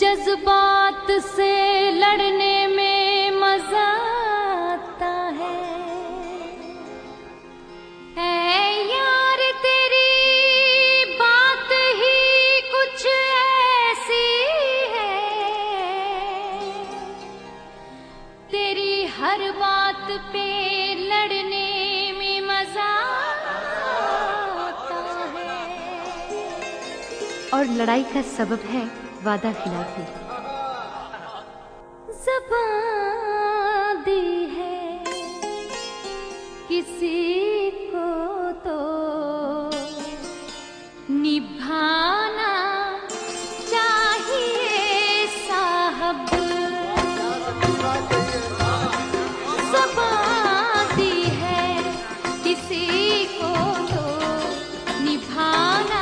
जज्बात से लड़ने में मजा आता है। ऐ यार तेरी बात ही कुछ ऐसी है, तेरी हर बात पे लड़ने में मजा आता है। और लड़ाई का सबब है वादा खिलाफी। ज़बान दी है किसी को तो निभाना चाहिए साहब। ज़बान दी है किसी को तो निभाना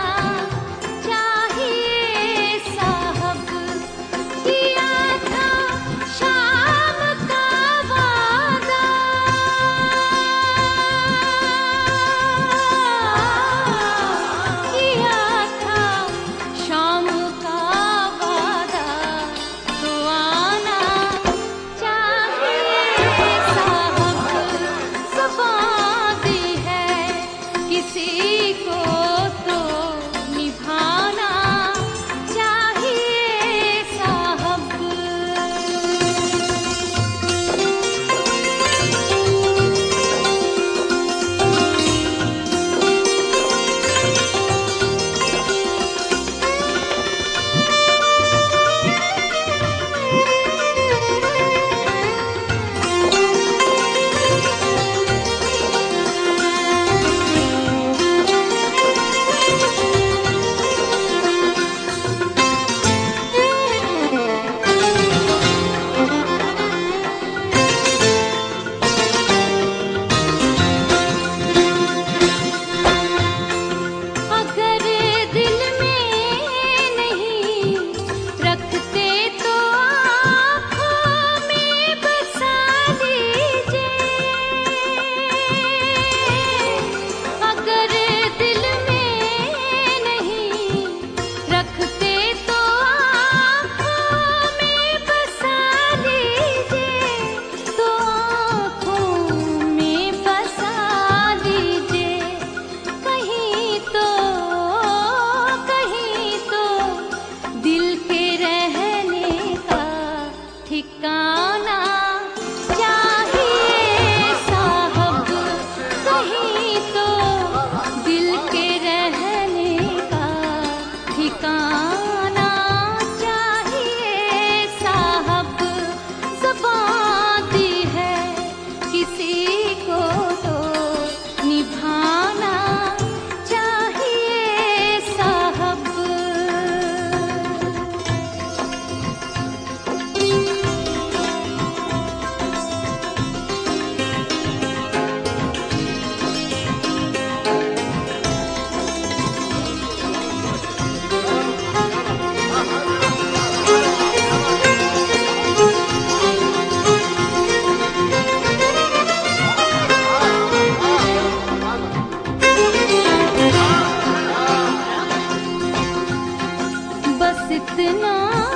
इतना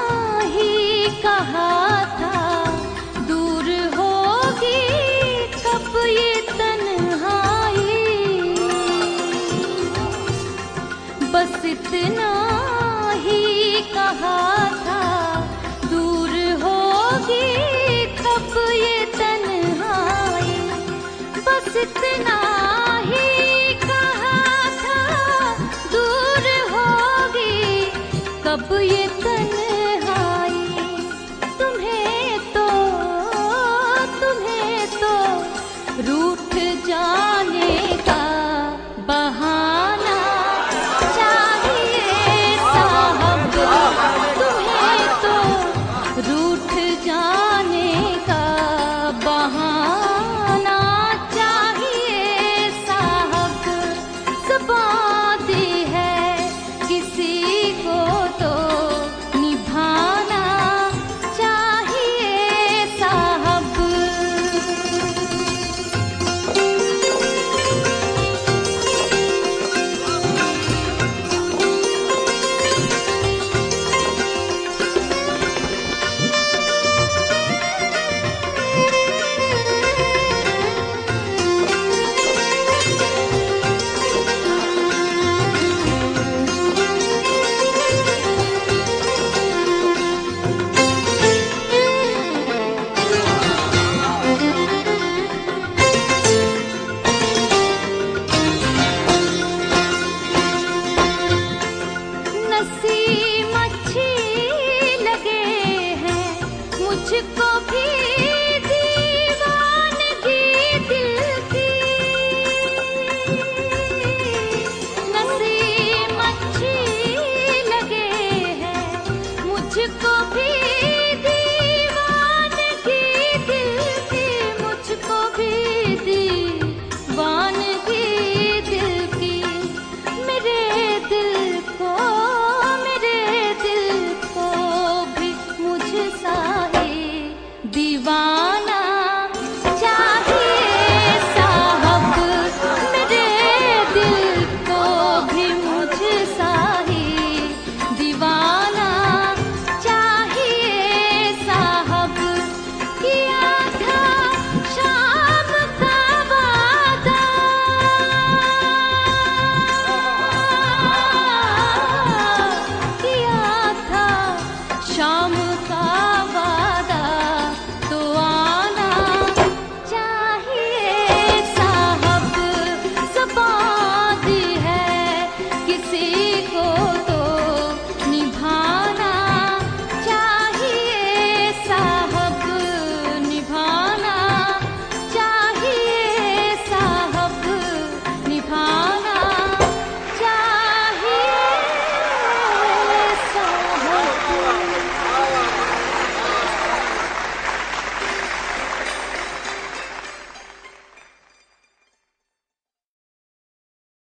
ही कहा था, दूर होगी कब ये तन्हाई। बस इतना ही कहा था, दूर होगी कब ये तन्हाई। बस इतना ही कहा था, दूर होगी कब ये तन्हाई। तुम्हें तो रूठ जाने का बहाना चाहिए साहब। तुम्हें तो रूठ जाने का बहाना चाहिए साहब। ज़बान दी है किसी को तो निभाना सी मच्छी लगे हैं मुझको